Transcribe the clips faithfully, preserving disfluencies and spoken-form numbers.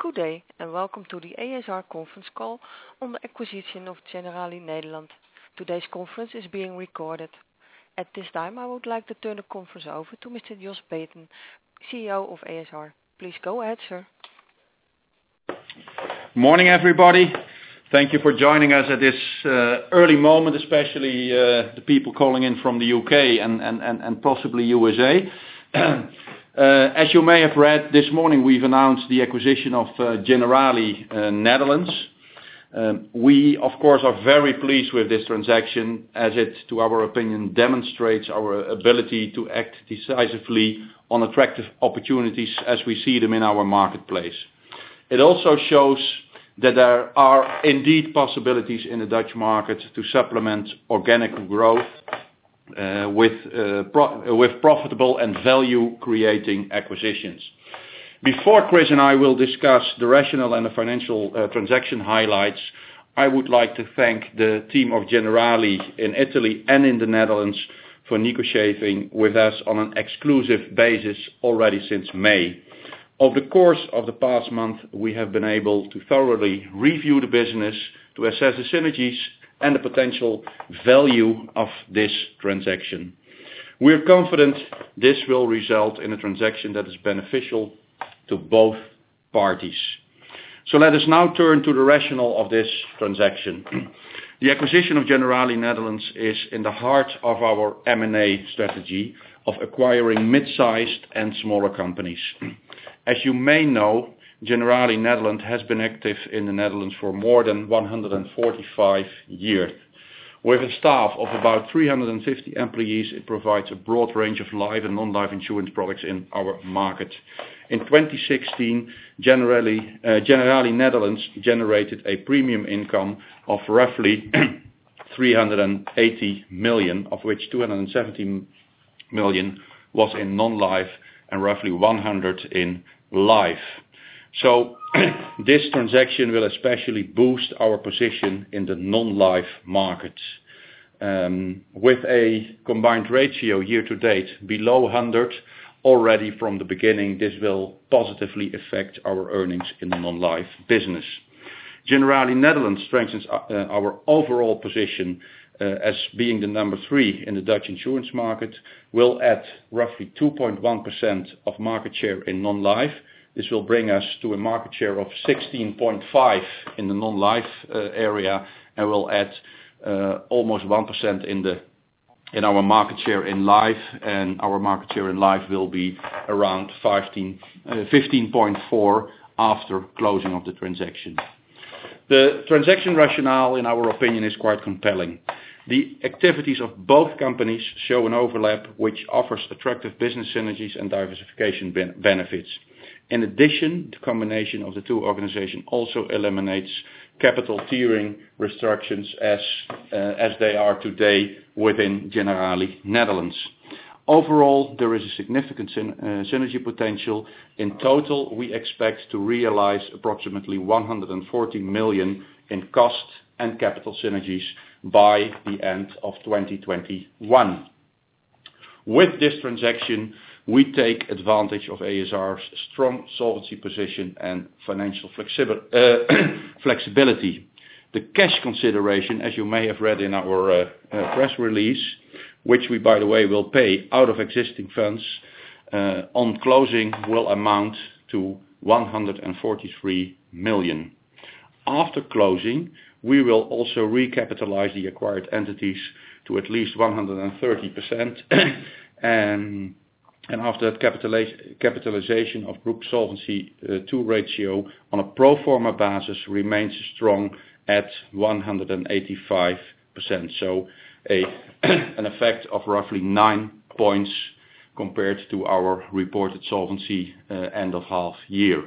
Good day, and welcome to the A S R conference call on the acquisition of Generali Nederland. Today's conference is being recorded. At this time, I would like to turn the conference over to Mister Jos Baeten, C E O of A S R. Please go ahead, sir. Morning, everybody. Thank you for joining us at this uh, early moment, especially uh, the people calling in from the U K and, and, and, and possibly U S A. Uh, as you may have read, this morning we've announced the acquisition of uh, Generali uh, Netherlands. Um, we, of course, are very pleased with this transaction as it, to our opinion, demonstrates our ability to act decisively on attractive opportunities as we see them in our marketplace. It also shows that there are indeed possibilities in the Dutch market to supplement organic growth Uh, with, uh, pro- uh, with profitable and value-creating acquisitions. Before Chris and I will discuss the rationale and the financial uh, transaction highlights, I would like to thank the team of Generali in Italy and in the Netherlands for negotiating with us on an exclusive basis already since May. Over the course of the past month, we have been able to thoroughly review the business, to assess the synergies and the potential value of this transaction. We are confident this will result in a transaction that is beneficial to both parties. So let us now turn to the rationale of this transaction. The acquisition of Generali Netherlands is in the heart of our M and A strategy of acquiring mid-sized and smaller companies. As you may know, Generali Netherlands has been active in the Netherlands for more than one hundred forty-five years. With a staff of about three hundred fifty employees, it provides a broad range of life and non-life insurance products in our market. In twenty sixteen, Generali, uh, Generali Netherlands generated a premium income of roughly three hundred eighty million, of which two hundred seventy million was in non-life and roughly one hundred in life. So this transaction will especially boost our position in the non-life market. Um, with a combined ratio year to date below one hundred, already from the beginning this will positively affect our earnings in the non-life business. Generali Netherlands strengthens uh, our overall position uh, as being the number three in the Dutch insurance market, will add roughly two point one percent of market share in non-life. This will bring us to a market share of sixteen point five in the non-life uh, area and will add uh, almost one percent in the in our market share in life, and our market share in life will be around fifteen point four after closing of the transaction. The transaction rationale, in our opinion, is quite compelling. The activities of both companies show an overlap which offers attractive business synergies and diversification ben- benefits. In addition, the combination of the two organizations also eliminates capital tiering restrictions as uh, as they are today within Generali Netherlands. Overall, there is a significant syn- uh, synergy potential. In total, we expect to realize approximately one hundred forty million in cost and capital synergies by the end of twenty twenty-one. With this transaction, we take advantage of A S R's strong solvency position and financial flexibi- uh, flexibility. The cash consideration, as you may have read in our uh, uh, press release, which we, by the way, will pay out of existing funds, uh, on closing will amount to one hundred forty-three million. After closing, we will also recapitalize the acquired entities to at least one hundred thirty percent and And after that capitaliz- capitalization of group solvency uh, two ratio on a pro forma basis remains strong at one hundred eighty-five percent. So a an effect of roughly nine points compared to our reported solvency uh, end of half year.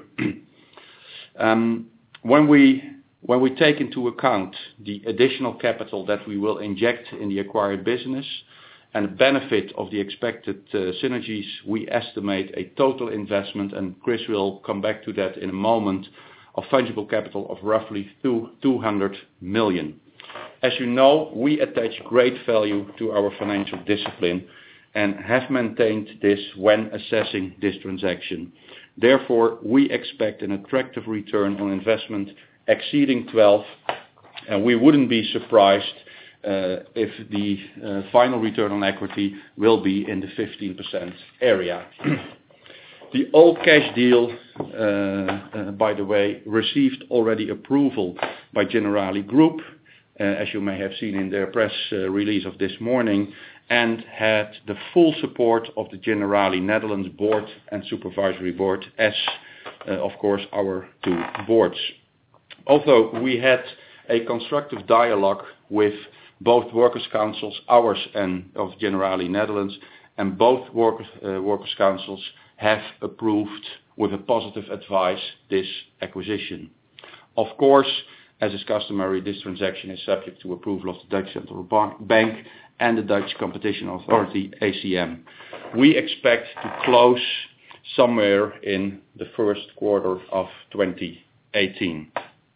um, when we when we take into account the additional capital that we will inject in the acquired business and the benefit of the expected uh, synergies, we estimate a total investment, and Chris will come back to that in a moment, of fungible capital of roughly two hundred million. As you know, we attach great value to our financial discipline and have maintained this when assessing this transaction. Therefore, we expect an attractive return on investment exceeding twelve, and we wouldn't be surprised uh, if the uh, final return on equity will be in the fifteen percent area. The all-cash deal, uh, uh, by the way, received already approval by Generali Group, uh, as you may have seen in their press uh, release of this morning, and had the full support of the Generali Netherlands board and supervisory board, as uh, of course our two boards. Although we had a constructive dialogue with both workers' councils, ours and of Generali Netherlands, and both workers, uh, workers' councils have approved with a positive advice this acquisition. Of course, as is customary, this transaction is subject to approval of the Dutch Central Bank and the Dutch Competition Authority, A C M. We expect to close somewhere in the first quarter of twenty eighteen.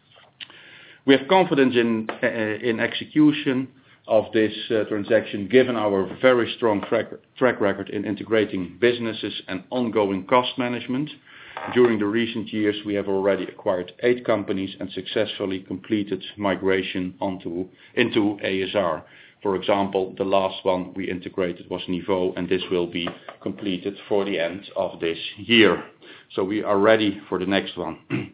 We have confidence in, uh, in execution of this uh, transaction, given our very strong track, track record in integrating businesses and ongoing cost management. During the recent years, we have already acquired eight companies and successfully completed migration onto, into A S R. For example, the last one we integrated was Niveau, and this will be completed for the end of this year. So we are ready for the next one.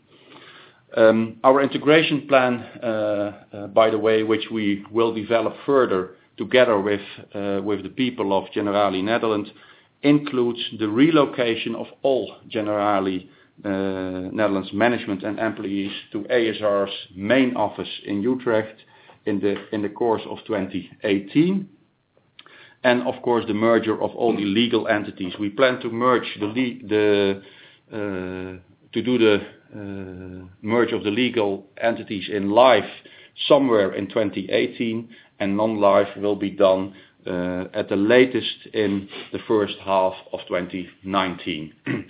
Um, our integration plan, uh, uh, by the way, which we will develop further together with, uh, with the people of Generali Netherlands, includes the relocation of all Generali uh, Netherlands management and employees to A S R's main office in Utrecht in the, in the course of twenty eighteen. And of course the merger of all the legal entities. We plan to merge the, le- the uh, to do the uh, merge of the legal entities in life somewhere in twenty eighteen, and non-life will be done uh, at the latest in the first half of twenty nineteen.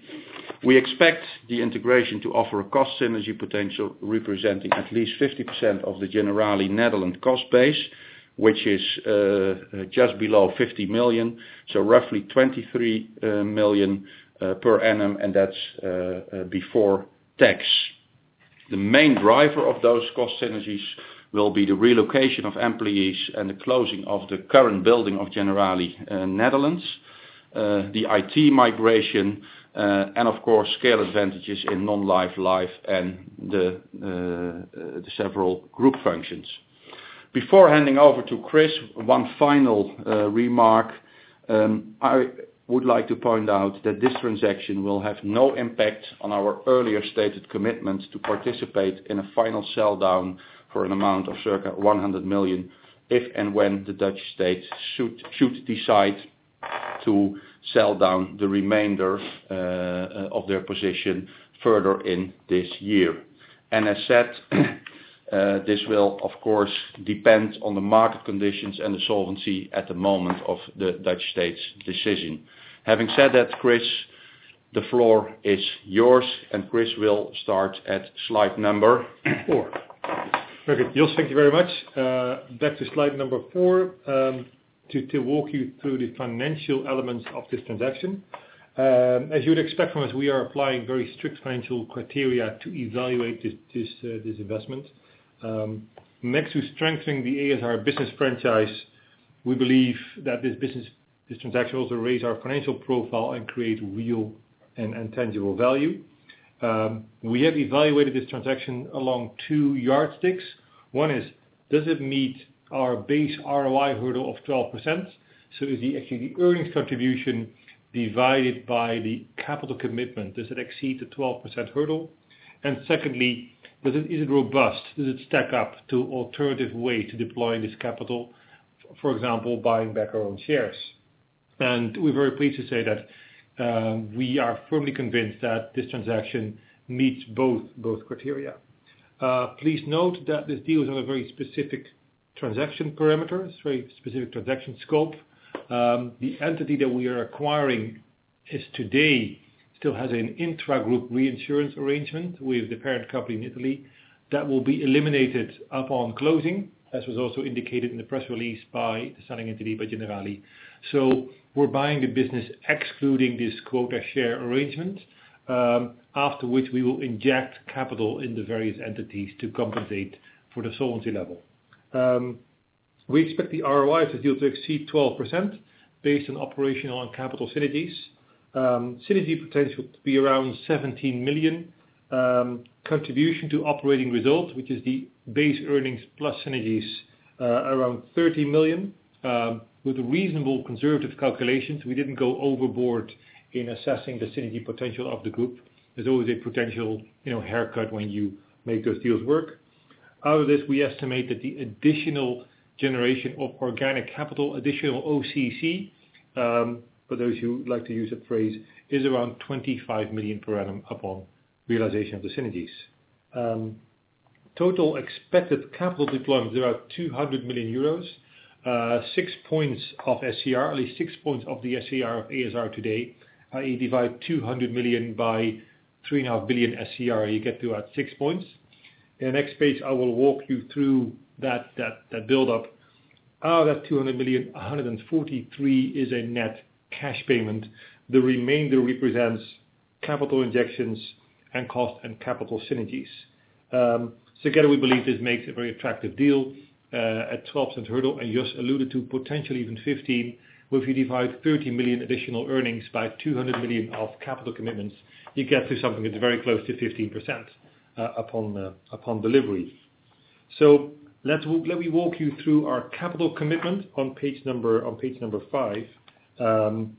We expect the integration to offer a cost synergy potential representing at least fifty percent of the Generali Netherlands cost base, which is uh, just below fifty million, so roughly twenty-three uh, million uh, per annum, and that's uh, uh, before tax. The main driver of those cost synergies will be the relocation of employees and the closing of the current building of Generali uh, Netherlands, uh, the I T migration, uh, and of course scale advantages in non-life, life, and the, uh, the several group functions. Before handing over to Chris, one final uh, remark. Um, I would like to point out that this transaction will have no impact on our earlier stated commitment to participate in a final sell down for an amount of circa one hundred million if and when the Dutch state should, should decide to sell down the remainder uh, of their position further in this year. And as said, Uh, this will, of course, depend on the market conditions and the solvency at the moment of the Dutch state's decision. Having said that, Chris, the floor is yours, and Chris will start at slide number four. Very good. Jos, thank you very much. Uh, back to slide number four um, to, to walk you through the financial elements of this transaction. Um, as you would expect from us, we are applying very strict financial criteria to evaluate this, this, uh, this investment. Um, next to strengthening the A S R business franchise, we believe that this business, this transaction will also raise our financial profile and create real and, and tangible value. Um, we have evaluated this transaction along two yardsticks. One is, does it meet our base R O I hurdle of twelve percent? So is the actually the earnings contribution divided by the capital commitment, does it exceed the twelve percent hurdle? And secondly, Does it, is it robust? Does it stack up to alternative way to deploying this capital, for example, buying back our own shares? And we're very pleased to say that uh, we are firmly convinced that this transaction meets both both criteria. Uh, please note that this deal is on a very specific transaction parameter, it's a very specific transaction scope. Um, the entity that we are acquiring is today still has an intra-group reinsurance arrangement with the parent company in Italy that will be eliminated upon closing, as was also indicated in the press release by the selling entity by Generali. So we're buying the business excluding this quota share arrangement. um, after which we will inject capital in the various entities to compensate for the solvency level. Um, we expect the R O I of the deal to exceed twelve percent based on operational and capital synergies. Um, synergy potential to be around seventeen million. Um, contribution to operating result, which is the base earnings plus synergies, uh, around thirty million. Um, with reasonable conservative calculations, we didn't go overboard in assessing the synergy potential of the group. There's always a potential, you know, haircut when you make those deals work. Out of this, we estimate that the additional generation of organic capital, additional O C C, um, for those who like to use that phrase, is around twenty-five million per annum upon realization of the synergies. Um, total expected capital deployment is about two hundred million euros. Uh, six points of S C R, at least six points of the S C R of A S R today. that is, divide two hundred million by three point five billion S C R, you get to about six points. In the next page, I will walk you through that that that build-up. Out of that two hundred million, one hundred forty-three is a net cash payment. The remainder represents capital injections and cost and capital synergies. Um, together, we believe this makes a very attractive deal. Uh, at twelve percent hurdle, and Jos alluded to potentially even fifteen. Well, if you divide thirty million additional earnings by two hundred million of capital commitments, you get to something that's very close to fifteen percent uh, upon uh, upon delivery. So let's let me walk you through our capital commitment on page number on page number five. Um,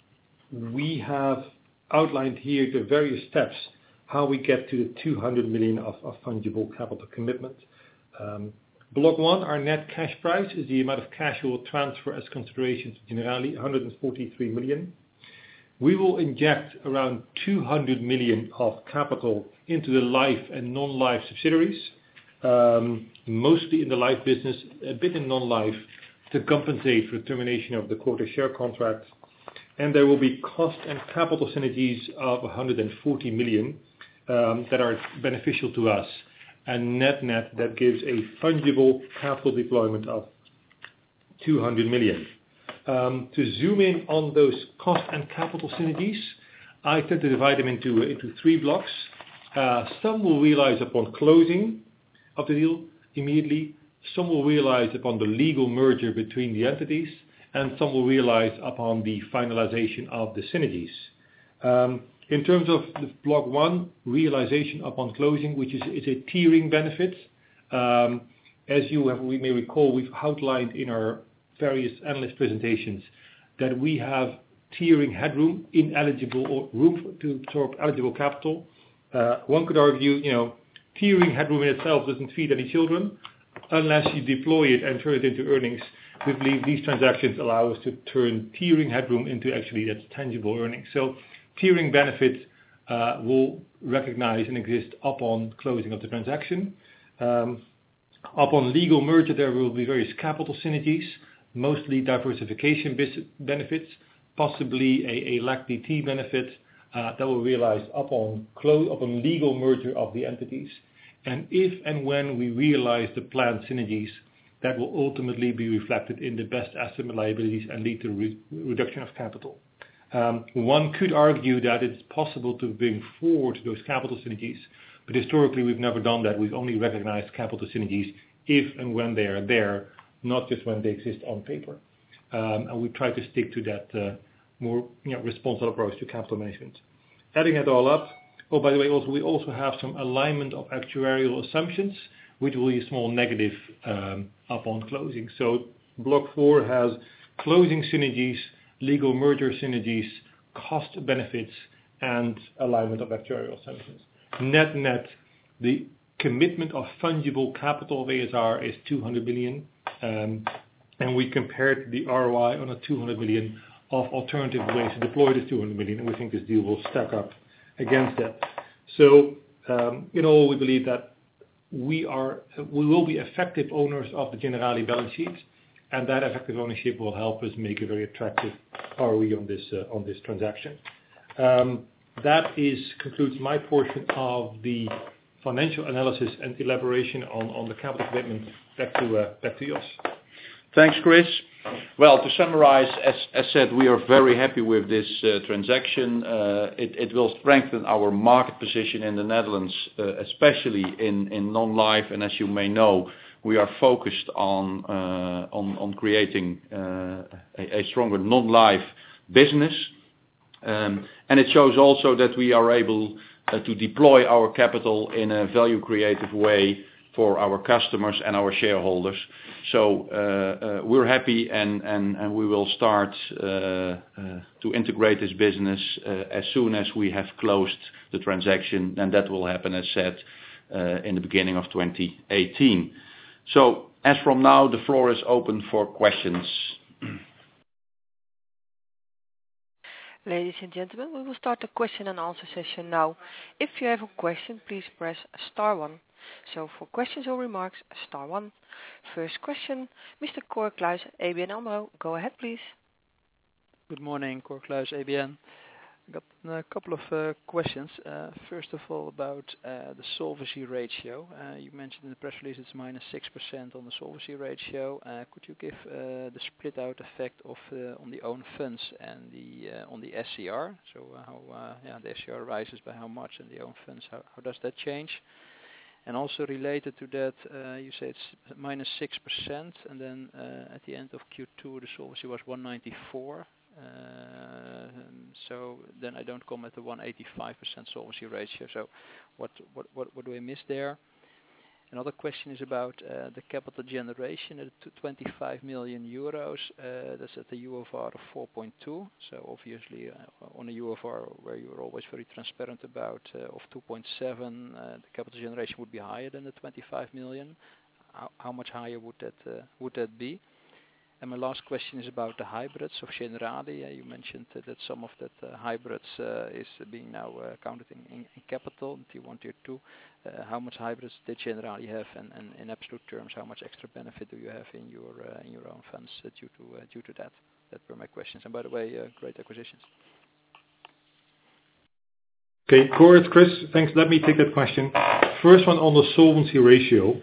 we have outlined here the various steps how we get to the two hundred million of, of fungible capital commitment. Um, Block one, our net cash price, is the amount of cash we will transfer as consideration to Generali, one hundred forty-three million. We will inject around two hundred million of capital into the life and non-life subsidiaries, um, mostly in the life business, a bit in non-life, to compensate for the termination of the quota share contract. And there will be cost and capital synergies of one hundred forty million um, that are beneficial to us. And net-net, that gives a fungible capital deployment of two hundred million. Um, to zoom in on those cost and capital synergies, I tend to divide them into, into three blocks. Uh, some will realize upon closing of the deal immediately, some will realize upon the legal merger between the entities, and some will realize upon the finalization of the synergies. Um, In terms of the block one, realization upon closing, which is, is a tiering benefit. Um, as you have, we may recall, we've outlined in our various analyst presentations that we have tiering headroom in eligible or room to absorb eligible capital. Uh, one could argue, you know, tiering headroom in itself doesn't feed any children unless you deploy it and turn it into earnings. We believe these transactions allow us to turn tiering headroom into actually that's tangible earnings. So tiering benefits uh, will recognize and exist upon closing of the transaction. Um, upon legal merger, there will be various capital synergies, mostly diversification benefits, possibly a, a L A C D T benefit uh, that will realize upon, close, upon legal merger of the entities. And if and when we realize the planned synergies, that will ultimately be reflected in the best estimate liabilities and lead to re- reduction of capital. Um, one could argue that it's possible to bring forward those capital synergies, but historically we've never done that. We've only recognized capital synergies if and when they are there, not just when they exist on paper. Um, and we try to stick to that uh, more you know, responsible approach to capital management. Adding it all up, oh, by the way, also we also have some alignment of actuarial assumptions, which will be a small negative um, upon closing. So block four has closing synergies, legal merger synergies, cost benefits, and alignment of actuarial assumptions. Net-net, the commitment of fungible capital of A S R is two hundred million, um, and we compared the R O I on a two hundred million of alternative ways to deploy this two hundred million, and we think this deal will stack up against that. So, um, in all, we believe that we are, we will be effective owners of the Generali balance sheet, and that effective ownership will help us make a very attractive R O E on this uh, on this transaction. Um, that is concludes my portion of the financial analysis and elaboration on, on the capital commitment. Back to uh, back to Jos. Thanks, Chris. Well, to summarize, as, as said, we are very happy with this uh, transaction. Uh, it, it will strengthen our market position in the Netherlands, uh, especially in, in non-life. And as you may know, we are focused on uh, on, on creating uh, a, a stronger non-life business. Um, and it shows also that we are able uh, to deploy our capital in a value-creative way for our customers and our shareholders. So uh, uh, we're happy, and, and, and we will start uh, uh, to integrate this business uh, as soon as we have closed the transaction, and that will happen, as said, uh, in the beginning of twenty eighteen. So as from now, the floor is open for questions. Ladies and gentlemen, we will start the question and answer session now. If you have a question, please press star one. So for questions or remarks, star one. First question, Mister Cor Kluis, A B N AMRO. Go ahead, please. Good morning, Cor Kluis, A B N. I got a couple of uh, questions. Uh, first of all, about uh, the solvency ratio. Uh, you mentioned in the press release it's minus six percent on the solvency ratio. Uh, could you give uh, the split out effect of uh, on the own funds and the uh, on the S C R? So uh, how uh, yeah, the S C R rises by how much, and the own funds, how, how does that change? And also related to that, uh, you say it's minus six percent, and then uh, at the end of Q two the solvency was one ninety-four. Uh, so then I don't come at the one eighty-five percent solvency ratio. So what what what, what do I miss there? Another question is about uh, the capital generation at twenty-five million euros. Uh, that's at the U F R of four point two. So obviously uh, on a U F R where you're always very transparent about uh, of two point seven, uh, the capital generation would be higher than the twenty-five million. How, how much higher would that uh, would that be? And my last question is about the hybrids of Generali. Uh, you mentioned uh, that some of that uh, hybrids uh, is being now uh, counted in, in, in capital, Tier one, Tier two. Uh, how much hybrids did Generali have, and, and in absolute terms, how much extra benefit do you have in your uh, in your own funds uh, due to uh, due to that? That were my questions. And by the way, uh, great acquisitions. Okay, Cor, it's Chris. Thanks. Let me take that question. First one on the solvency ratio.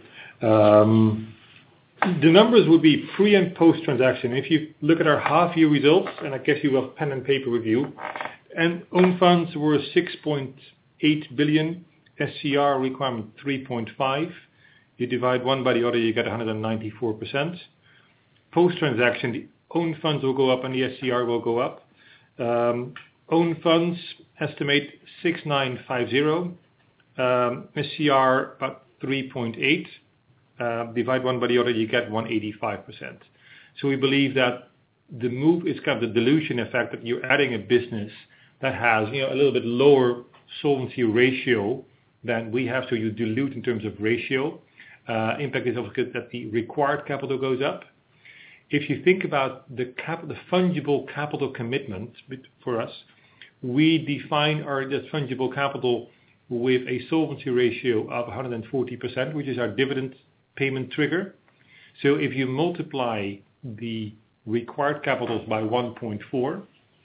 Um, The numbers would be pre and post transaction. If you look at our half year results, and I guess you will have pen and paper with you, and own funds were six point eight billion, S C R requirement three point five. You divide one by the other, you get one hundred ninety-four percent. Post transaction, the own funds will go up and the S C R will go up. Um, own funds estimate six nine five zero, um, S C R about three point eight. Uh, divide one by the other, you get one hundred eighty-five percent. So we believe that the move is kind of the dilution effect, that you're adding a business that has, you know, a little bit lower solvency ratio than we have, so you dilute in terms of ratio. Uh, impact is obviously that the required capital goes up. If you think about the cap, the fungible capital commitment for us, we define our the fungible capital with a solvency ratio of one hundred forty percent, which is our dividend payment trigger. So if you multiply the required capitals by one point four,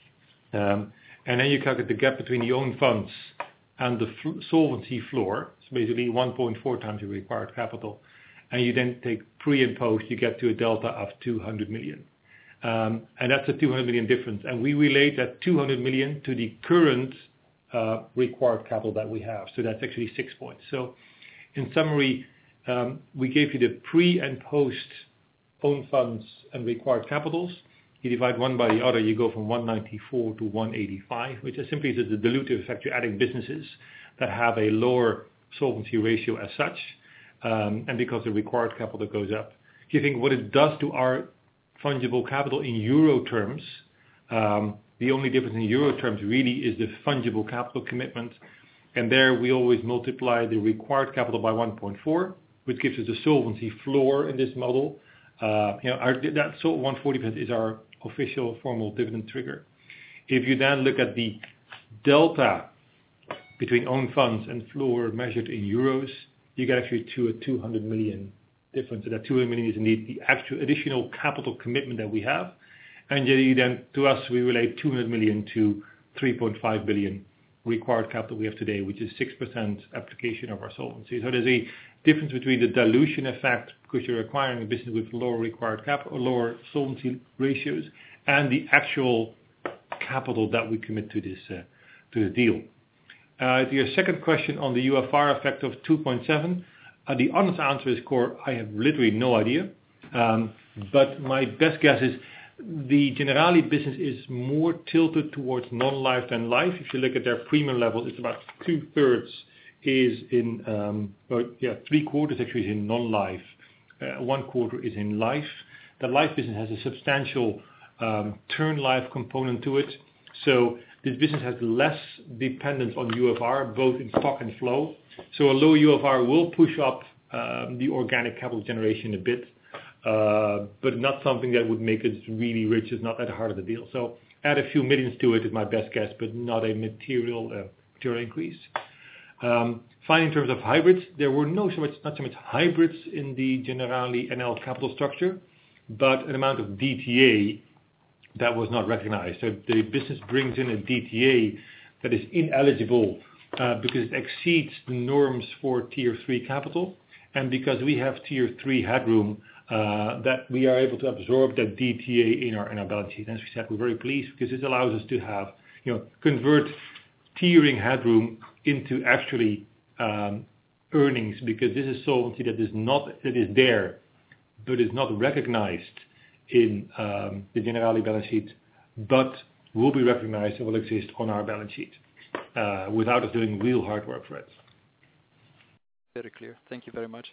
um, and then you calculate the gap between the own funds and the f- solvency floor, so basically one point four times the required capital, and you then take pre and post, you get to a delta of two hundred million. Um, and that's a two hundred million difference. And we relate that two hundred million to the current uh, required capital that we have. So that's actually six points. So in summary, Um, we gave you the pre and post own funds and required capitals. You divide one by the other, you go from one ninety-four to one eighty-five, which is simply the dilutive effect. You're adding businesses that have a lower solvency ratio as such, um, and because the required capital goes up. If you think what it does to our fungible capital in euro terms, um, the only difference in euro terms really is the fungible capital commitment, and there we always multiply the required capital by one point four, which gives us a solvency floor in this model. Uh, you know, our, that so one hundred forty percent is our official formal dividend trigger. If you then look at the delta between own funds and floor measured in euros, you get actually to a two hundred million difference. So that two hundred million is indeed the actual additional capital commitment that we have. And you then, to us, we relate two hundred million to three point five billion, required capital we have today, which is six percent application of our solvency. So there's a difference between the dilution effect, because you're acquiring a business with lower required capital, or lower solvency ratios, and the actual capital that we commit to this uh, to the deal. Uh, to your second question on the U F R effect of two point seven, uh, the honest answer is, Cor, I have literally no idea. Um, but my best guess is the Generali business is more tilted towards non-life than life. If you look at their premium level, it's about two-thirds is in, um, or, yeah, three quarters actually is in non-life. Uh, one quarter is in life. The life business has a substantial um, term life component to it. So this business has less dependence on U F R, both in stock and flow. So a low U F R will push up um, the organic capital generation a bit. Uh, but not something that would make us really rich. It's not at the heart of the deal. So add a few millions to it is my best guess, but not a material uh, material increase. Um, finally, in terms of hybrids, there were no so much not so much hybrids in the Generali N L capital structure, but an amount of D T A that was not recognized. So the business brings in a D T A that is ineligible uh, because it exceeds the norms for Tier three capital, and because we have Tier three headroom. Uh, that we are able to absorb that D T A in our in our balance sheet. As we said, we're very pleased because this allows us to have, you know, convert tiering headroom into actually um, earnings, because this is solvency that is not that is there, but is not recognized in um, the Generali balance sheet, but will be recognized and will exist on our balance sheet uh, without us doing real hard work for it. Very clear. Thank you very much.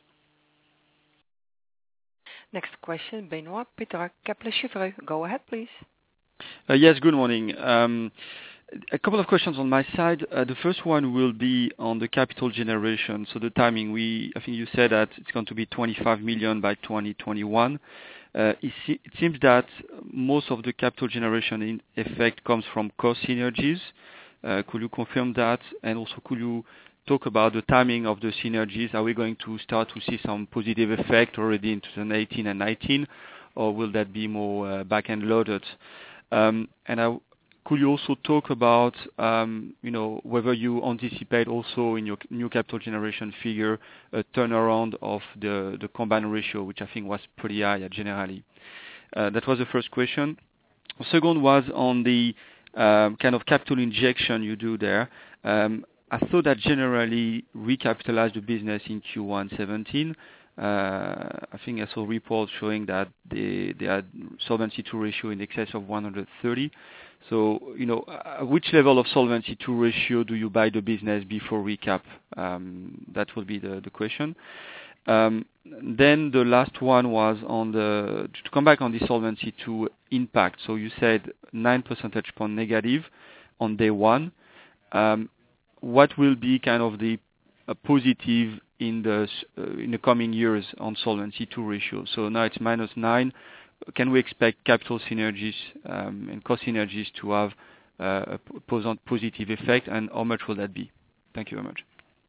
Next question, Benoit Pétrarque, Kepler Cheuvreux. Go ahead, please. Uh, yes, good morning. Um, a couple of questions on my side. Uh, the first one will be on the capital generation. So the timing, we, I think you said that it's going to be twenty-five million by twenty twenty-one. Uh, it, se- it seems that most of the capital generation in effect comes from cost synergies. Uh, could you confirm that? And also, could you talk about the timing of the synergies? Are we going to start to see some positive effect already in twenty eighteen and nineteen, or will that be more uh, back-end loaded? Um, and I, could you also talk about, um, you know, whether you anticipate also in your new capital generation figure a turnaround of the, the combined ratio, which I think was pretty high at Generali? Uh, that was the first question. The second was on the um, kind of capital injection you do there. Um, I thought that Generali recapitalized the business in Q one seventeen. Uh, I think I saw reports showing that they, they had Solvency two ratio in excess of one hundred thirty. So, you know, at which level of Solvency two ratio do you buy the business before recap? Um, that would be the, the question. Um, then the last one was on the, to come back on the Solvency two impact. So you said nine percentage point negative on day one. Um, what will be kind of the uh, positive in the uh, in the coming years on Solvency two ratio? So now it's minus nine. Can we expect capital synergies um, and cost synergies to have uh, a positive effect, and how much will that be? Thank you very much.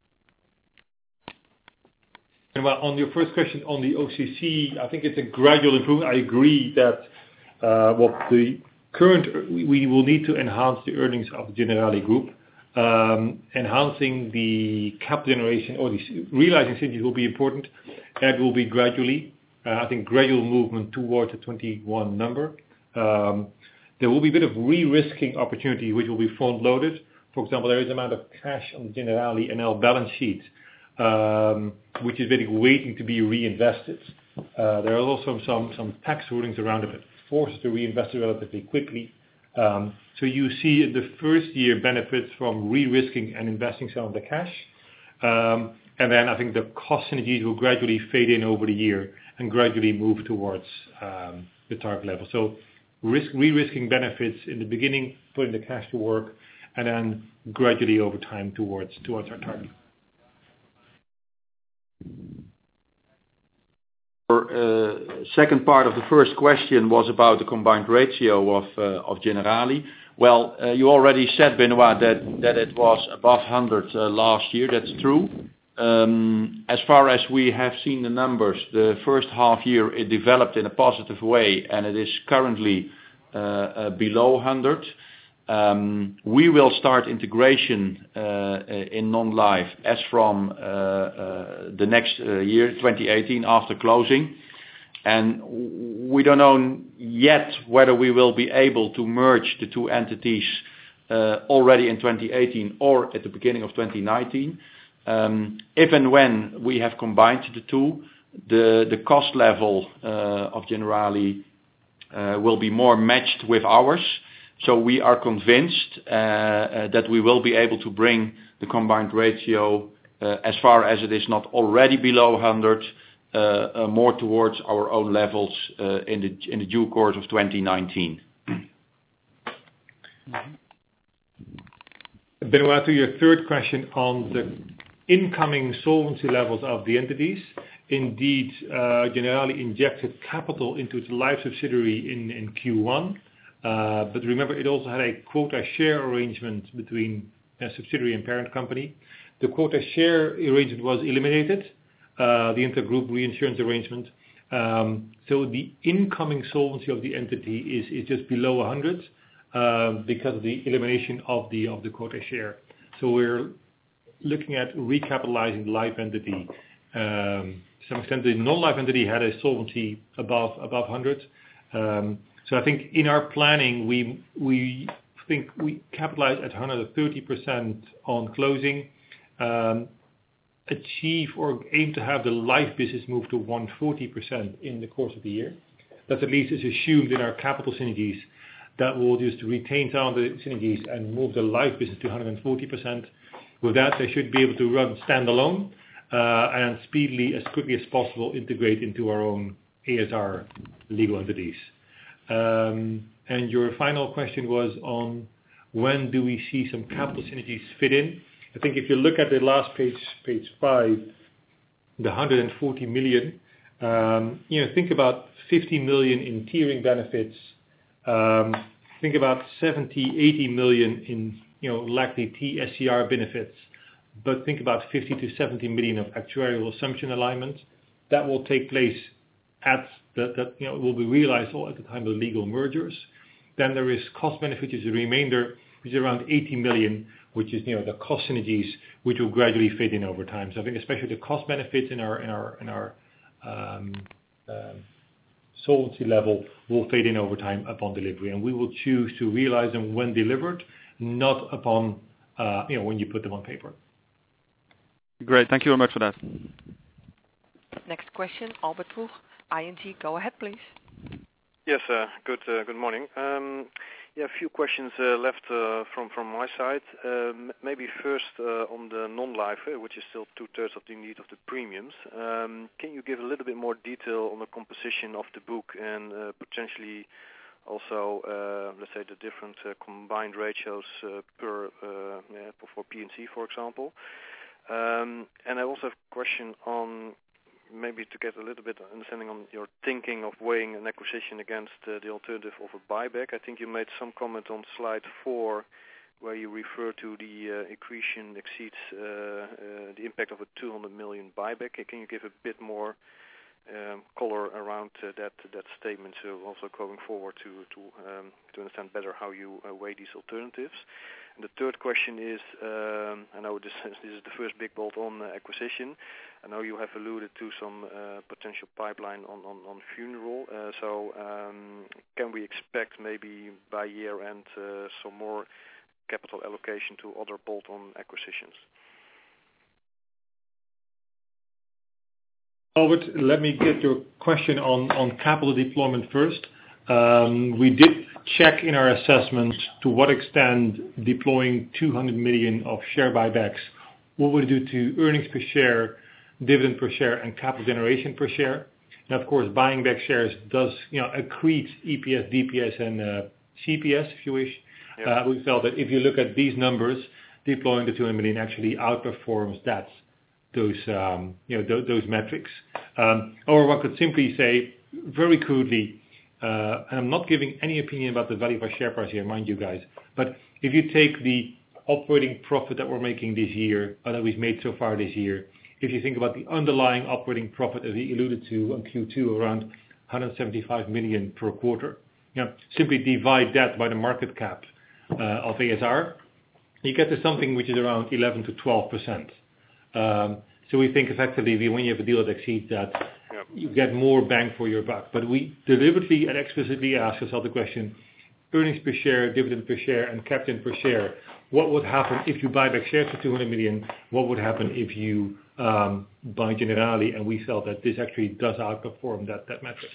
And well, on your first question on the O C C, I think it's a gradual improvement. I agree that uh, what the current we will need to enhance the earnings of the Generali Group. Um, enhancing the capital generation or the realizing synergies will be important. That will be gradually. Uh, I think gradual movement towards the twenty-one number. Um, there will be a bit of re-risking opportunity which will be front-loaded. For example, there is an amount of cash on the Generali N L balance sheet um, which is basically waiting to be reinvested. Uh, there are also some, some tax rulings around it that force us to reinvest it relatively quickly. Um, so you see in the first year benefits from re-risking and investing some of the cash. Um, and then I think the cost synergies will gradually fade in over the year and gradually move towards um, the target level. So risk, re-risking benefits in the beginning, putting the cash to work, and then gradually over time towards towards our target. Uh, second part of the first question was about the combined ratio of uh, of Generali. Well, uh, you already said, Benoit, that, that it was above one hundred uh, last year. That's true. Um, as far as we have seen the numbers, the first half year it developed in a positive way, and it is currently uh, uh, below one hundred. Um, we will start integration uh, in non-life as from uh, uh, the next uh, year, twenty eighteen, after closing. And we don't know yet whether we will be able to merge the two entities uh, already in twenty eighteen or at the beginning of twenty nineteen. Um, if and when we have combined the two, the, the cost level uh, of Generali uh, will be more matched with ours. So we are convinced uh, uh, that we will be able to bring the combined ratio uh, as far as it is not already below one hundred, uh, uh, more towards our own levels uh, in the in the due course of twenty nineteen. Benoit, to your third question on the incoming solvency levels of the entities. Indeed, uh, Generali injected capital into its life subsidiary in, in Q one. Uh, but remember, it also had a quota share arrangement between a subsidiary and parent company. The quota share arrangement was eliminated, uh, the intergroup reinsurance arrangement. Um, so the incoming solvency of the entity is, is just below one hundred uh, because of the elimination of the of the quota share. So we're looking at recapitalizing the life entity. Um, to some extent, the non-life entity had a solvency above above one hundred. Um, So I think in our planning, we we think we capitalize at one hundred thirty percent on closing, um, achieve or aim to have the life business move to one hundred forty percent in the course of the year. That at least is assumed in our capital synergies. That will just retain some of the synergies and move the life business to one hundred forty percent. With that, they should be able to run standalone uh, and speedily, as quickly as possible, integrate into our own A S R legal entities. Um, and your final question was on when do we see some capital synergies fit in? I think if you look at the last page, page five, the one hundred forty million, um, you know, think about fifty million in tiering benefits, um, think about seventy, eighty million in, you know, likely T S C R benefits, but think about fifty to seventy million of actuarial assumption alignment. That will take place at that, that you know will be realized all at the time of the legal mergers. Then there is cost benefit, which is the remainder, which is around eighty million, which is you know the cost synergies, which will gradually fade in over time. So I think especially the cost benefits in our in our in our um, um, solvency level will fade in over time upon delivery, and we will choose to realize them when delivered, not upon uh, you know when you put them on paper. Great, thank you very much for that. Next question, Albert Ploeg, I N G. Go ahead, please. Yes, uh, good uh, good morning. Um, yeah, a few questions uh, left uh, from from my side. Um, maybe first uh, on the non-life, uh, which is still two-thirds of the need of the premiums. Um, can you give a little bit more detail on the composition of the book and uh, potentially also, uh, let's say, the different uh, combined ratios uh, per uh, yeah, for P and C, for example? Um, and I also have a question on maybe to get a little bit of understanding on your thinking of weighing an acquisition against uh, the alternative of a buyback. I think you made some comment on slide four where you refer to the uh, accretion exceeds uh, uh, the impact of a two hundred million buyback. Can you give a bit more um, color around uh, that that statement, so also going forward to to um, to understand better how you uh, weigh these alternatives? And the third question is, um, I know this, this is the first big bolt-on uh, acquisition. I know you have alluded to some uh, potential pipeline on, on, on funeral. Uh, so um, can we expect maybe by year-end uh, some more capital allocation to other bolt-on acquisitions? Albert, let me get your question on, on capital deployment first. Um, we did check in our assessment to what extent deploying two hundred million of share buybacks, what would it do to earnings per share, dividend per share, and capital generation per share. And of course, buying back shares does, you know, accrete E P S, D P S, and uh, C P S, if you wish. Yep. Uh, we felt that if you look at these numbers, deploying the two hundred million actually outperforms that, those, um, you know, th- those metrics. Um, or one could simply say, very crudely, uh, and I'm not giving any opinion about the value of our share price here, mind you guys, but if you take the operating profit that we're making this year, or that we've made so far this year, if you think about the underlying operating profit, as we alluded to on Q two, around one hundred seventy-five million per quarter, you know, simply divide that by the market cap, uh, of A S R, you get to something which is around eleven to twelve percent. Um, so we think effectively we, when you have a deal that exceeds that, yep. you get more bang for your buck. But we deliberately and explicitly ask ourselves the question, earnings per share, dividend per share, and capital per share, what would happen if you buy back shares for two hundred million? What would happen if you um, buy Generali? And we felt that this actually does outperform that, that metric.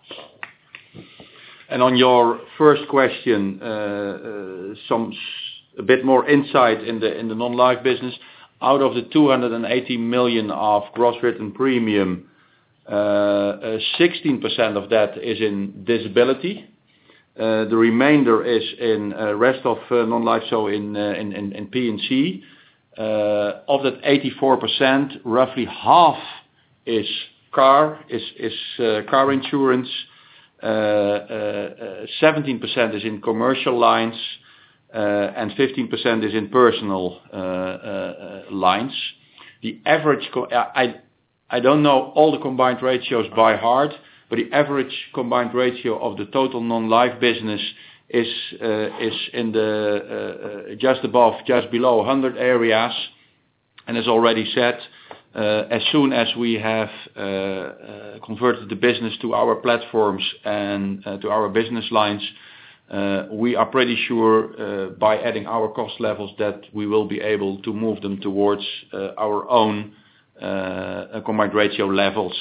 And on your first question, uh, uh, some a bit more insight in the in the non-life business. Out of the two hundred eighty million of gross written premium, uh, uh, sixteen percent of that is in disability. Uh, the remainder is in uh, rest of uh, non-life, so in, uh, in, in, in P and C. Uh, of that eighty-four percent, roughly half is car, is, is uh, car insurance. Uh, uh, seventeen percent is in commercial lines, uh, and fifteen percent is in personal uh, uh, lines. The average, co- I, I don't know all the combined ratios by heart, but the average combined ratio of the total non-life business is uh, is in the uh, just above, just below one hundred areas, and as already said, uh, as soon as we have uh, uh, converted the business to our platforms and uh, to our business lines, uh, we are pretty sure uh, by adding our cost levels that we will be able to move them towards uh, our own uh, combined ratio levels.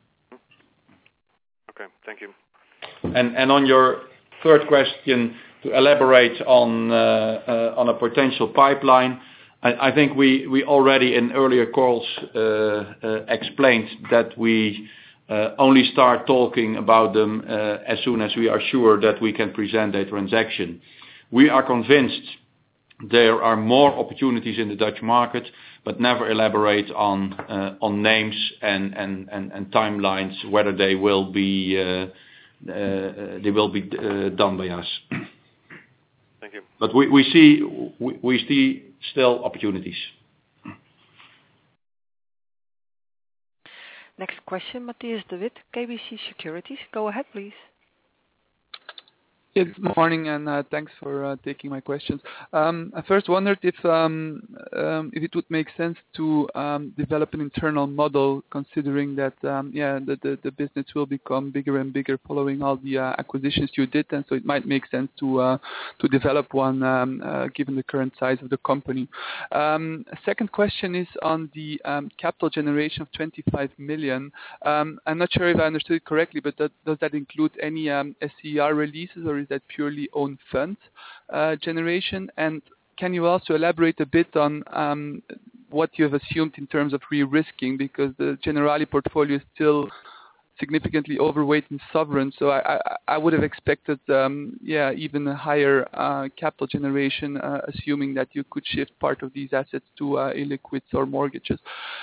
Okay, thank you. And, and on your third question, to elaborate on uh, uh, on a potential pipeline, I, I think we, we already in earlier calls uh, uh, explained that we uh, only start talking about them uh, as soon as we are sure that we can present a transaction. We are convinced there are more opportunities in the Dutch market, but never elaborate on uh, on names and, and, and, and timelines, whether they will be uh, uh, they will be uh, done by us. Thank you. But we, we see we, we see still opportunities. Next question, Matthias de Wit, K B C Securities. Go ahead, please. Yeah, good morning, and uh, thanks for uh, taking my questions. Um, I first wondered if um, um, if it would make sense to um, develop an internal model, considering that um, yeah the, the the business will become bigger and bigger following all the uh, acquisitions you did, and so it might make sense to uh, to develop one um, uh, given the current size of the company. Um, a second question is on the um, capital generation of twenty-five million. Um, I'm not sure if I understood it correctly, but that, does that include any um, S C R releases, or is that purely own fund uh, generation? And can you also elaborate a bit on um, what you have assumed in terms of re-risking, because the Generali portfolio is still significantly overweight in sovereign, so I, I, I would have expected um, yeah even a higher uh, capital generation, uh, assuming that you could shift part of these assets to uh, illiquids or mortgages.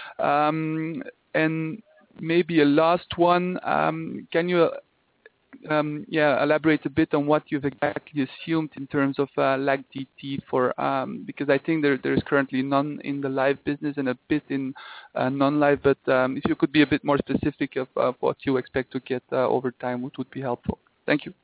Um, and maybe a last one, um, can you Um, yeah, elaborate a bit on what you've exactly assumed in terms of uh, lag D T for, um, because I think there there is currently none in the live business and a bit in uh, non-live, but um, if you could be a bit more specific of, of what you expect to get uh, over time, which would be helpful. Thank you.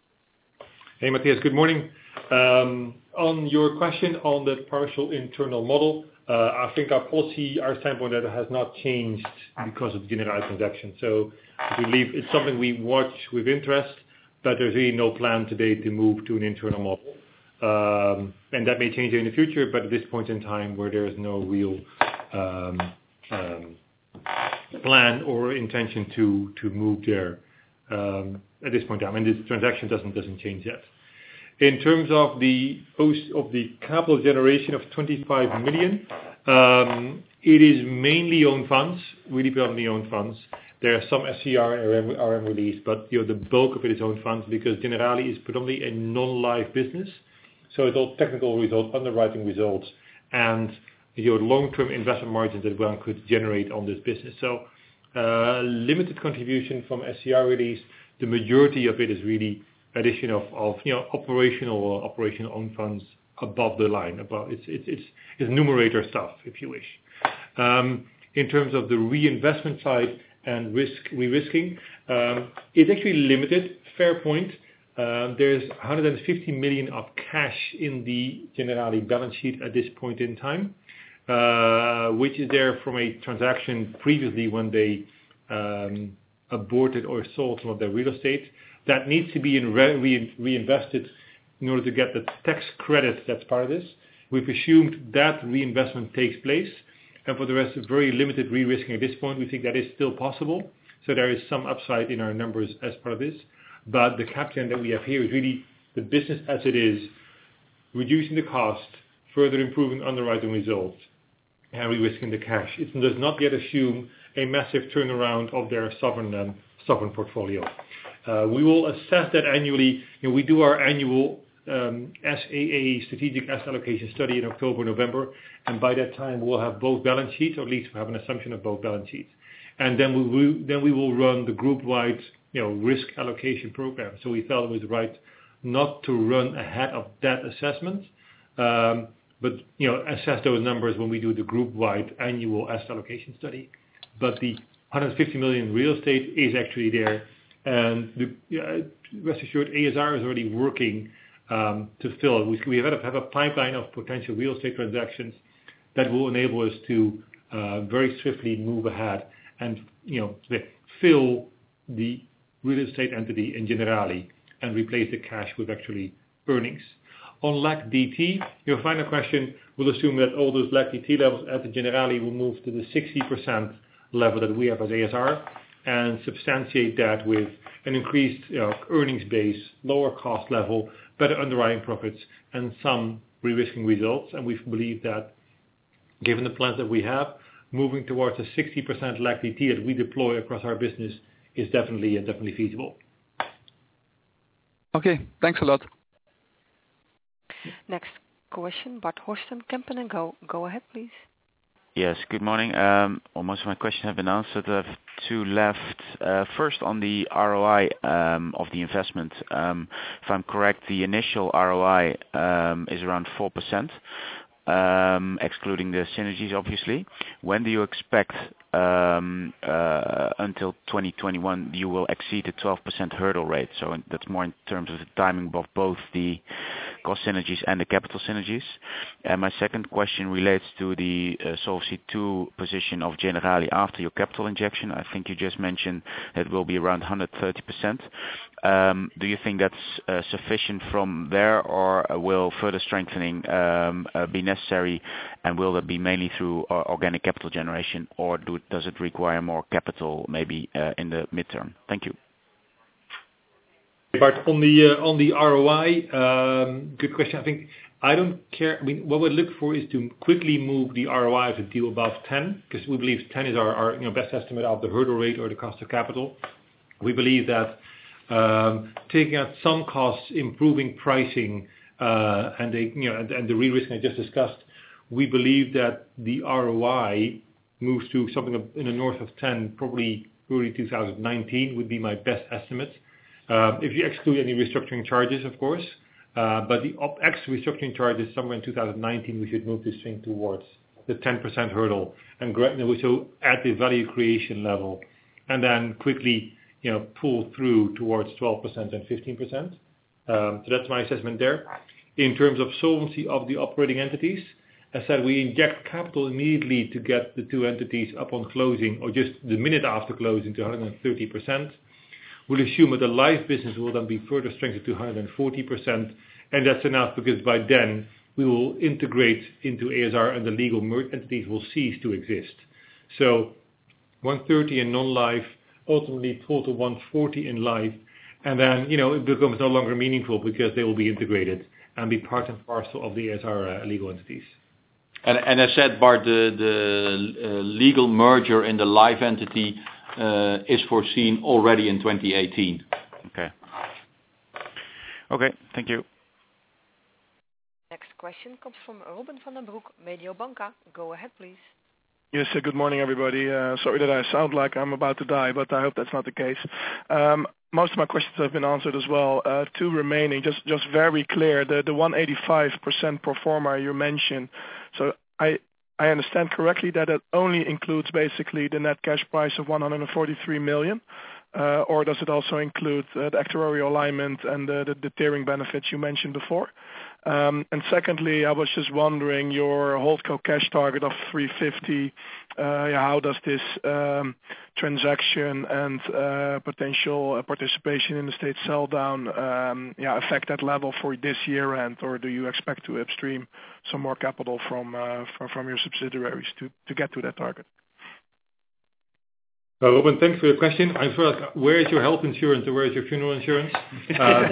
Hey Matthias, good morning. Um, on your question on the partial internal model, uh, I think our policy, our standpoint that has not changed because of the Generali transaction. So we believe it's something we watch with interest, but there's really no plan today to move to an internal model. Um, and that may change in the future, but at this point in time where there is no real um, um, plan or intention to, to move there um, at this point in time. And this transaction doesn't doesn't change yet. In terms of the of the capital generation of twenty-five million, um, it is mainly own funds, really predominantly own funds. There are some S C R and R M release, but you know, the bulk of it is own funds because Generali is predominantly a non-life business. So it's all technical results, underwriting results, and your long-term investment margins that one could generate on this business. So uh, limited contribution from S C R release. The majority of it is really addition of, of you know operational or operational own funds above the line. Above it's it's it's, it's numerator stuff, if you wish. Um, in terms of the reinvestment side and risk re-risking, um, it's actually limited. Fair point. Um, there's one hundred fifty million of cash in the Generali balance sheet at this point in time, uh, which is there from a transaction previously when they um, aborted or sold some of their real estate. That needs to be in re- re- reinvested in order to get the tax credit that's part of this. We've assumed that reinvestment takes place, and for the rest, very limited re-risking at this point. We think that is still possible, so there is some upside in our numbers as part of this. But the caption that we have here is really the business as it is, reducing the cost, further improving underwriting results, and re-risking the cash. It does not yet assume a massive turnaround of their sovereign um, sovereign portfolio. Uh, we will assess that annually. You know, we do our annual um, S A A strategic asset allocation study in October, November, and by that time we'll have both balance sheets, or at least we have an assumption of both balance sheets. And then we will, then we will run the group-wide, you know, risk allocation program. So we felt it was right not to run ahead of that assessment, um, but you know, assess those numbers when we do the group-wide annual asset allocation study. But the one hundred fifty million real estate is actually there, and the, uh, rest assured, A S R is already working um, to fill it. We, we have, have a pipeline of potential real estate transactions that will enable us to uh, very swiftly move ahead and you know fill the real estate entity in Generali and replace the cash with actually earnings. On L A C D T, your final question will assume that all those L A C D T levels at the Generali will move to the sixty percent level that we have as A S R and substantiate that with an increased you know, earnings base, lower cost level, better underwriting profits, and some re-risking results. And we believe that given the plans that we have, moving towards a sixty percent L A C D T that we deploy across our business is definitely uh, definitely feasible. Okay, thanks a lot. Next question, Bart Horsten, Kempen and Go. Go ahead, please. Yes, good morning. Um, well, most of my questions have been answered. I have two left. Uh, first, on the R O I um, of the investment. Um, if I'm correct, the initial R O I um, is around four percent, um, excluding the synergies, obviously. When do you expect um, uh, until twenty twenty-one you will exceed the twelve percent hurdle rate? So that's more in terms of the timing of both the cost synergies and the capital synergies. And my second question relates to the uh, Solvency two position of Generali after your capital injection. I think you just mentioned it will be around one hundred thirty percent. Um, do you think that's uh, sufficient from there, or will further strengthening um, uh, be necessary, and will that be mainly through uh, organic capital generation, or do, does it require more capital maybe uh, in the midterm? Thank you. Bart, on the uh, on the R O I, um, good question. I think I don't care. I mean, what we look for is to quickly move the R O I of the deal above ten, because we believe ten is our, our you know best estimate of the hurdle rate or the cost of capital. We believe that um, taking out some costs, improving pricing, uh, and the you know and, and the re-risking I just discussed, we believe that the R O I moves to something in the north of ten, probably early two thousand nineteen would be my best estimate. Uh, if you exclude any restructuring charges, of course, uh, but the O P E X restructuring charges, somewhere in two thousand nineteen, we should move this thing towards the ten percent hurdle, and so at the value creation level, and then quickly, you know, pull through towards twelve percent and fifteen percent. Um, so that's my assessment there. In terms of solvency of the operating entities, as I said, we inject capital immediately to get the two entities upon closing, or just the minute after closing, to one hundred thirty percent. We'll assume that the life business will then be further strengthened to one hundred forty percent, and that's enough because by then we will integrate into A S R and the legal merged entities will cease to exist. So one hundred thirty in non-life, ultimately pull to one hundred forty in life, and then you know it becomes no longer meaningful because they will be integrated and be part and parcel of the A S R uh, legal entities. And, and as said, Bart, the, the uh, legal merger in the life entity Uh, is foreseen already in twenty eighteen. Okay. Okay, thank you. Next question comes from Robin van den Broek, Mediobanca. Go ahead, please. Yes, uh, good morning, everybody. Uh, sorry that I sound like I'm about to die, but I hope that's not the case. Um, most of my questions have been answered as well. Uh, two remaining, just just very clear. The the one hundred eighty-five percent pro forma you mentioned. So I. I understand correctly that it only includes basically the net cash price of one hundred forty-three million. uh, or does it also include uh, the actuarial alignment and the, the, the tiering benefits you mentioned before? Um, and secondly, I was just wondering your holdco cash target of three fifty. Uh, yeah, how does this um, transaction and uh, potential uh, participation in the state sell down um, yeah, affect that level for this year end, or do you expect to upstream some more capital from uh, from, from your subsidiaries to, to get to that target? Uh, Robin, thanks for your question. I'm first, where is your health insurance or where is your funeral insurance? Uh,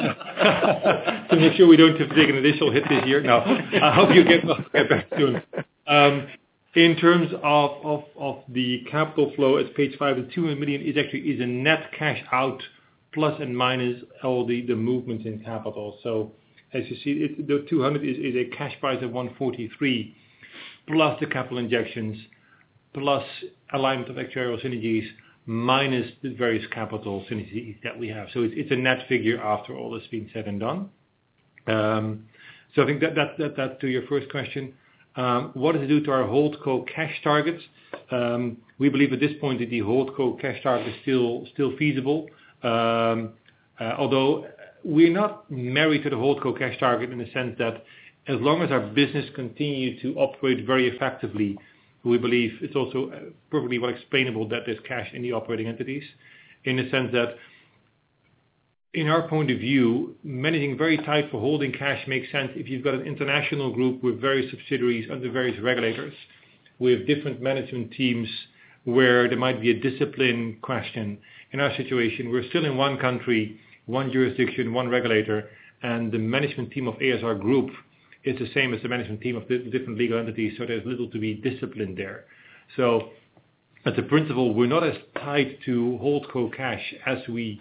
to make sure we don't have to take an additional hit this year. No, I hope you get, get back soon. Um, in terms of, of, of the capital flow, at page five, the two hundred million is actually is a net cash out plus and minus all the, the movements in capital. So as you see, it, the two hundred is, is a cash price of one forty-three plus the capital injections plus alignment of actuarial synergies minus the various capital synergies that we have. So it's, it's a net figure after all has been said and done. Um, so I think that that, that that to your first question. Um, what does it do to our holdco cash targets? Um, we believe at this point that the holdco cash target is still still feasible. Um, uh, although we're not married to the holdco cash target in the sense that as long as our business continue to operate very effectively, we believe it's also perfectly well explainable that there's cash in the operating entities, in the sense that in our point of view, managing very tight for holding cash makes sense if you've got an international group with various subsidiaries under various regulators, with different management teams where there might be a discipline question. In our situation, we're still in one country, one jurisdiction, one regulator, and the management team of A S R Group is the same as the management team of the different legal entities, so there's little to be disciplined there. So as a principle, we're not as tied to holdco cash as we,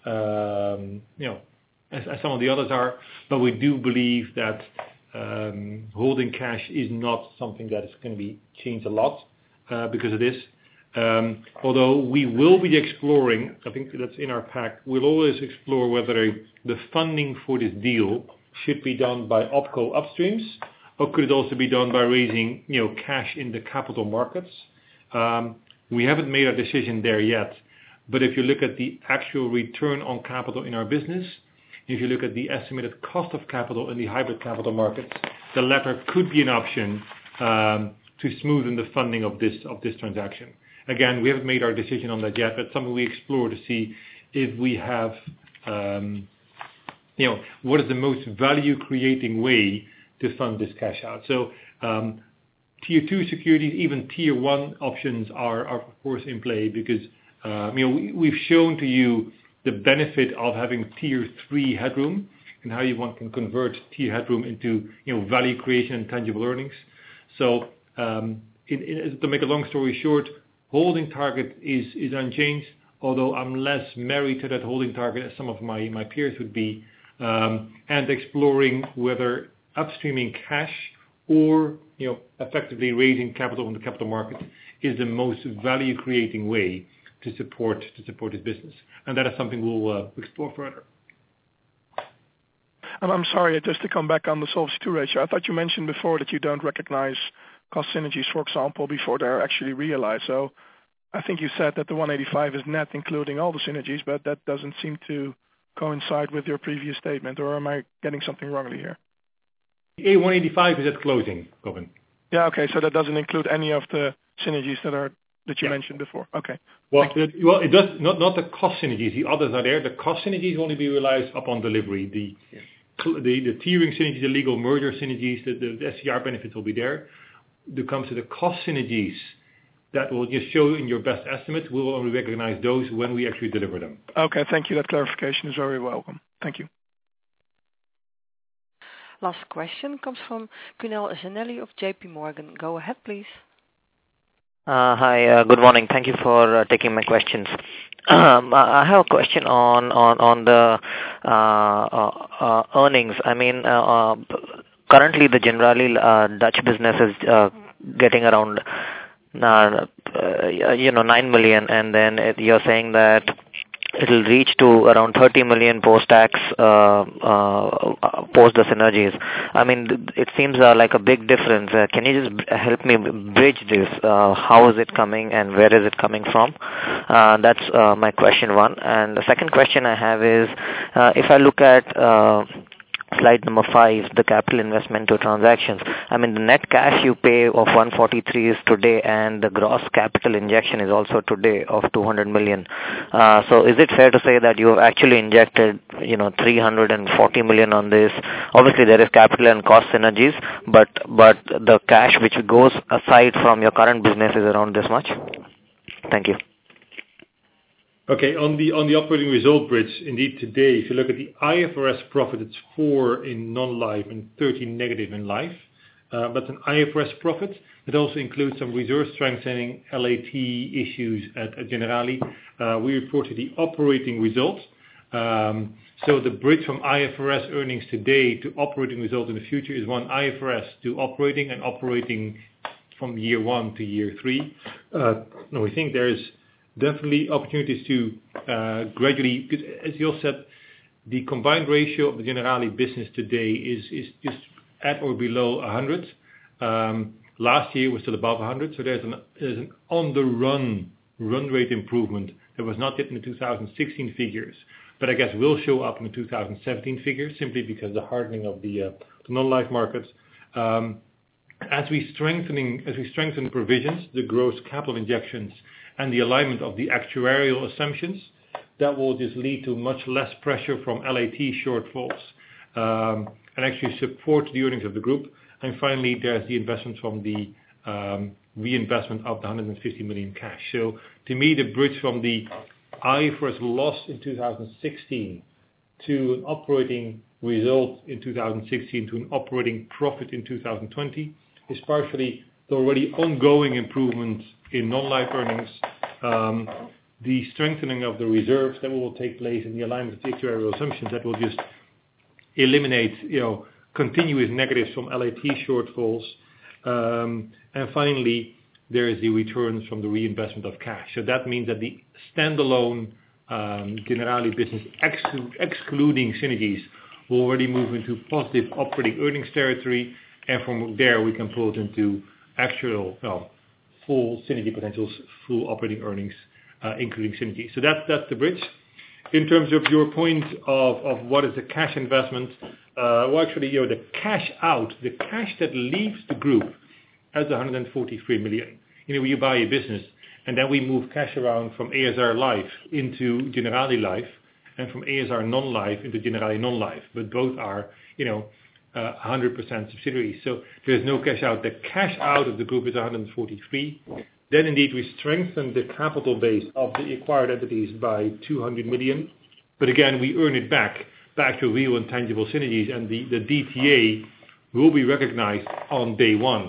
um, you know, as, as some of the others are, but we do believe that um, holding cash is not something that is going to be changed a lot uh, because of this. Um, although we will be exploring, I think that's in our pack, we'll always explore whether the funding for this deal should be done by OpCo upstreams, or could it also be done by raising, you know, cash in the capital markets? Um, we haven't made a decision there yet, but if you look at the actual return on capital in our business, if you look at the estimated cost of capital in the hybrid capital markets, the latter could be an option um, to smoothen the funding of this of this transaction. Again, we haven't made our decision on that yet, but something we explore to see if we have. Um, You know, what is the most value-creating way to fund this cash out? So um, tier two securities, even tier one options are, are of course in play because um, you know we, we've shown to you the benefit of having tier three headroom and how you want can convert tier headroom into you know value creation and tangible earnings. So um, in, in, to make a long story short, holding target is is unchanged. Although I'm less married to that holding target as some of my my peers would be. Um, and exploring whether upstreaming cash or you know effectively raising capital in the capital market is the most value-creating way to support to support this business, and that is something we'll uh, explore further. And I'm sorry, just to come back on the Solvency two ratio. I thought you mentioned before that you don't recognize cost synergies, for example, before they're actually realized. So I think you said that the one eighty-five is net, including all the synergies, but that doesn't seem to coincide with your previous statement, or am I getting something wrongly here? A one eighty-five is at closing, Robin. Yeah, okay, so that doesn't include any of the synergies that are that you yeah. mentioned before. Okay. Well, it, well, it does not not the cost synergies. The others are there. The cost synergies only be realized upon delivery. The yeah. the, the tiering synergies, the legal merger synergies, the, the, the S C R benefits will be there. When it comes to the cost synergies, that will just show in your best estimate. We will only recognize those when we actually deliver them. Okay, thank you. That clarification is very welcome. Thank you. Last question comes from Kunal Zanelli of J P Morgan. Go ahead, please. Uh, hi, uh, good morning. Thank you for uh, taking my questions. Um, I have a question on on on the uh, uh, uh, earnings. I mean, uh, uh, currently the Generali uh, Dutch business is uh, getting around uh, uh, you know nine million, and then it, you're saying that it'll reach to around thirty million post-tax, uh, uh, post the synergies. I mean, it seems uh, like a big difference. Uh, can you just help me bridge this? Uh, how is it coming and where is it coming from? Uh, that's uh, my question one. And the second question I have is, uh, if I look at uh, slide number five, the capital investment to transactions. I mean, the net cash you pay of one forty-three is today, and the gross capital injection is also today of two hundred million. Uh, so is it fair to say that you have actually injected, you know, three hundred forty million on this? Obviously, there is capital and cost synergies, but but the cash which goes aside from your current business is around this much? Thank you. Okay, on the on the operating result bridge, indeed today, if you look at the I F R S profit, it's four in non-life and thirteen negative in life. Uh, but an I F R S profit that also includes some reserve strengthening, L A T issues at, at Generali. Uh, we reported the operating result. Um, so the bridge from I F R S earnings today to operating result in the future is one I F R S to operating and operating from year one to year three. Uh, no, we think there is definitely opportunities to uh, gradually, because as you all said, the combined ratio of the Generali business today is, is just at or below one hundred. Um, last year was still above one hundred, so there's an, there's an on-the-run run rate improvement that was not yet in the two thousand sixteen figures, but I guess will show up in the two thousand seventeen figures simply because the hardening of the, uh, the non-life markets. Um, as we strengthening, as we strengthen provisions, the gross capital injections, and the alignment of the actuarial assumptions, that will just lead to much less pressure from L A T shortfalls um, and actually support the earnings of the group. And finally, there's the investment from the um, reinvestment of the one hundred fifty million cash. So to me, the bridge from the I F R S loss in two thousand sixteen to an operating result in two thousand sixteen to an operating profit in two thousand twenty is partially the already ongoing improvement in non-life earnings, um, the strengthening of the reserves that will take place in the alignment of the actuarial assumptions that will just eliminate, you know, continuous negatives from L A T shortfalls, um, and finally there is the returns from the reinvestment of cash. So that means that the standalone um, Generali business, ex- excluding synergies, will already move into positive operating earnings territory, and from there we can pull it into actual, well, full synergy potentials, full operating earnings, uh, including synergy. So that's that's the bridge. In terms of your point of, of what is the cash investment, uh, well, actually, you know, the cash out, the cash that leaves the group as one hundred forty-three million. You know, you buy a business, and then we move cash around from A S R Life into Generali Life, and from A S R Non-Life into Generali Non-Life. But both are, you know, Uh, one hundred percent subsidiaries. So there's no cash out. The cash out of the group is one hundred forty-three. Then indeed we strengthen the capital base of the acquired entities by two hundred million. But again, we earn it back, back to real and tangible synergies, and the, the D T A will be recognized on day one.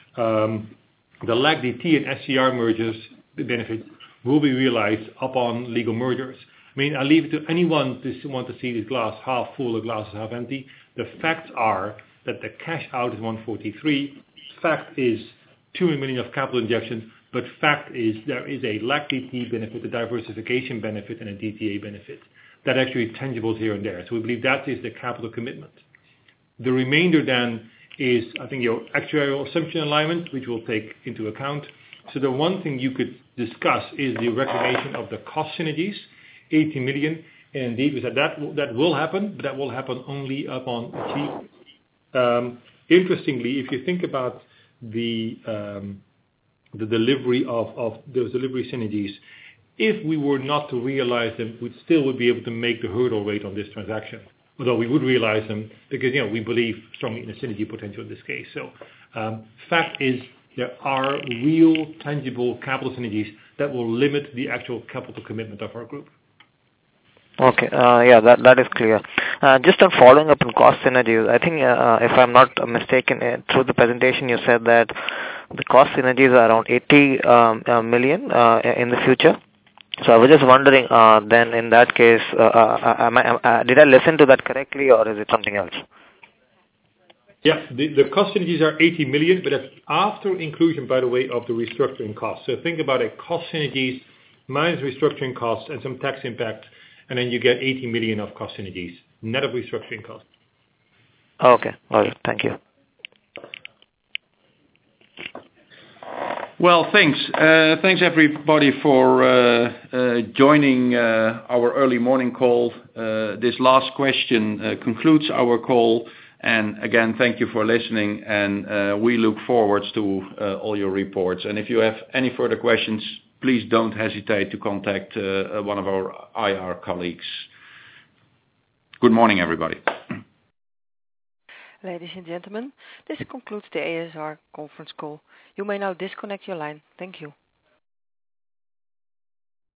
Um, the L A C D T and S C R mergers, the benefits, will be realized upon legal mergers. I mean, I leave it to anyone to want to see this glass half full or glass half empty. The facts are that the cash out is one hundred forty-three. Fact is two hundred million of capital injection, but fact is there is a L A C D T benefit, a diversification benefit, and a D T A benefit. That actually tangibles here and there. So we believe that is the capital commitment. The remainder then is, I think, your actuarial assumption alignment, which we'll take into account. So the one thing you could discuss is the recognition of the cost synergies, eighty million. And indeed, we said that that will happen, but that will happen only upon achievement. Um, interestingly, if you think about the um, the delivery of, of those delivery synergies, if we were not to realize them, we still would be able to make the hurdle rate on this transaction. Although we would realize them because, you know, we believe strongly in the synergy potential in this case. So, um, fact is there are real, tangible capital synergies that will limit the actual capital commitment of our group. Okay. Uh, yeah, that that is clear. Uh, just on following up on cost synergies, I think, uh, if I'm not mistaken, uh, through the presentation you said that the cost synergies are around eighty um, uh, million uh, in the future. So I was just wondering, uh, then in that case, uh, uh, am I, uh, did I listen to that correctly, or is it something else? Yeah, the, the cost synergies are eighty million, but that's after inclusion, by the way, of the restructuring costs. So think about a cost synergies minus restructuring costs and some tax impact. and then you get eighty million of cost synergies, net of restructuring costs. Okay, all right, thank you. Well, thanks. Uh, thanks everybody for uh, uh, joining uh, our early morning call. Uh, this last question uh, concludes our call. And again, thank you for listening. And uh, we look forward to uh, all your reports. And if you have any further questions, please don't hesitate to contact uh, one of our I R colleagues. Good morning, everybody. Ladies and gentlemen, this concludes the A S R conference call. You may now disconnect your line. Thank you.